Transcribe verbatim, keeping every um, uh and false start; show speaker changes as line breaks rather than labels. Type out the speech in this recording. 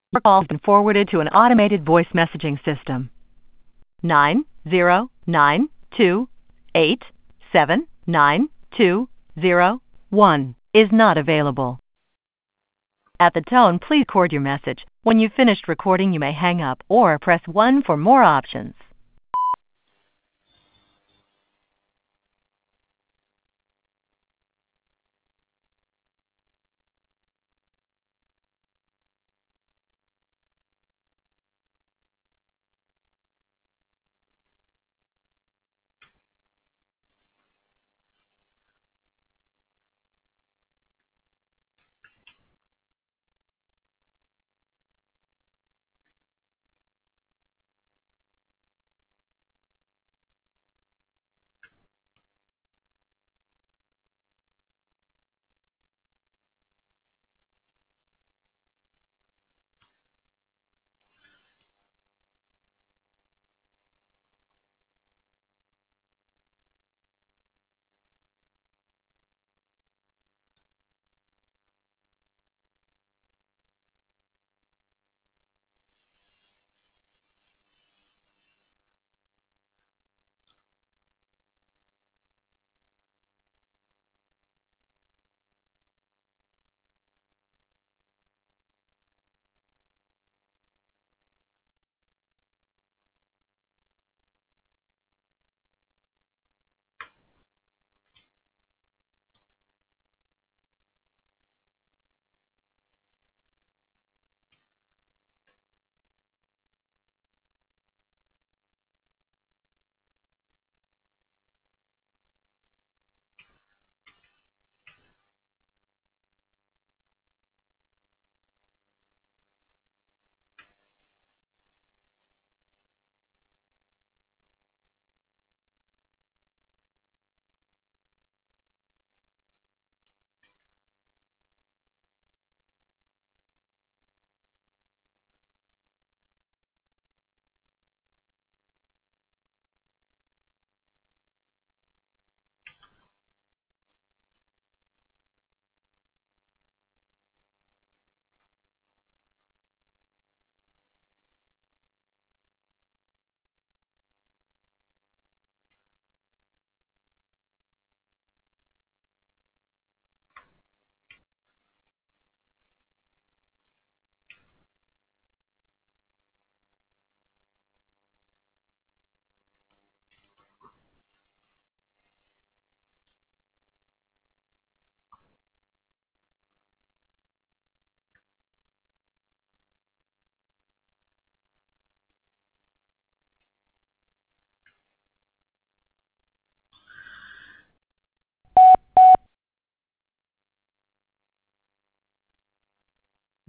Your call has been forwarded to an automated voice messaging system. nine zero nine two eight seven nine two zero one is not available. At the tone, please record your message. When you've finished recording, you may hang up or press one for more options.